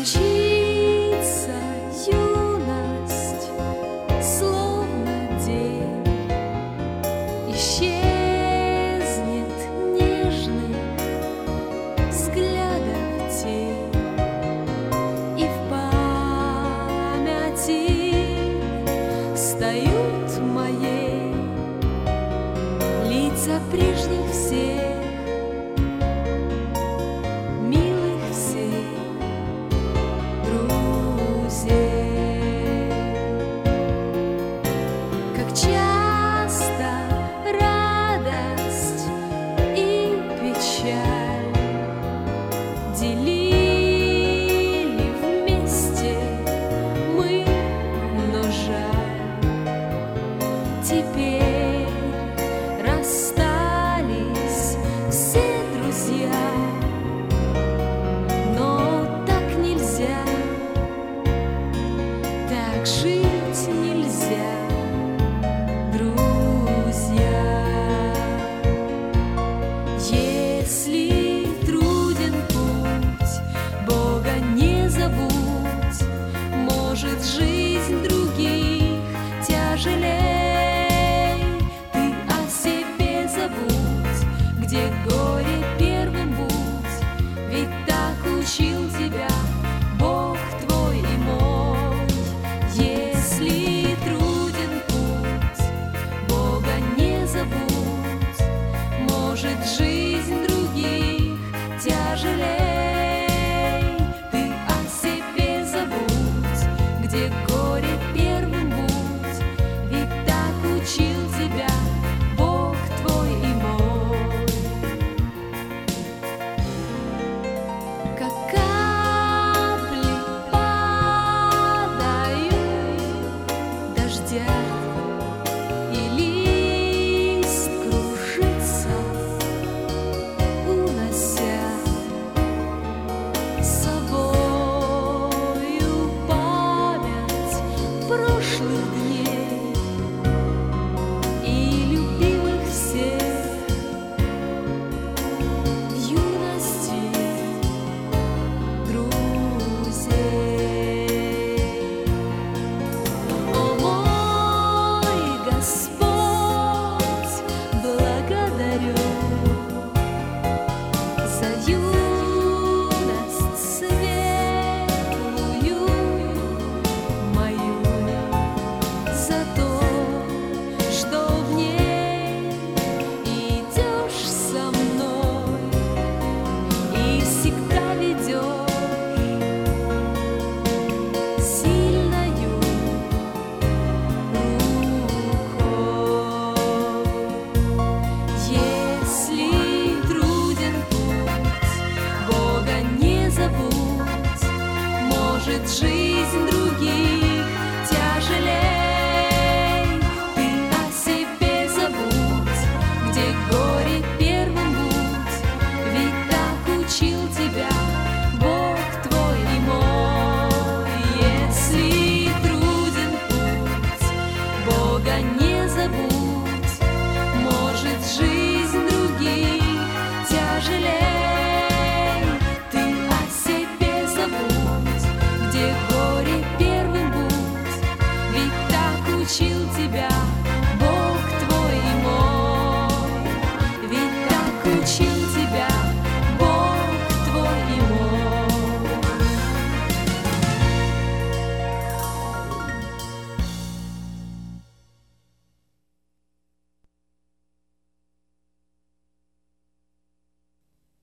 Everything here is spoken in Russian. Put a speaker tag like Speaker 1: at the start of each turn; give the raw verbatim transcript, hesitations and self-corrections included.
Speaker 1: Мчится юность, словно день, исчезнет нежных взглядов тень, и в памяти встают моей лица прежних всех, милых всех друзей. Как часто радость и печаль делили вместе мы, но жаль, теперь расстались все друзья. Но так нельзя, так жить нельзя, друзья. Если труден путь, Бога не забудь, может, жизнь других тяжелей. Ты о себе забудь, где горе первым будь, ведь так учил тебя Бог твой и мой. Если труден путь, Бога не забудь, может, жизнь других тяжелей. Ты о себе забудь, где горе первым будь, ведь так учил тебя Бог твой и мой. Как капли падают дождя, и лист кружится, унося с собою память прошлых дней и любимых всех в юности друзей. О мой Господь, благодарю за юность светлую мою, за то, что в ней идешь со мной и всегда ведешь сильною рукой. Если труден путь, Бога не забудь, может, жизнь других тяжелей. Ты о себе забудь, где горе первым будь, ведь так учил тебя Бог твой и мой. Если труден путь, Бога не забудь, может, жизнь других тяжелей. Ты о себе забудь, где горе первым будь, ведь так учил тебя Бог твой и мой, ведь так учил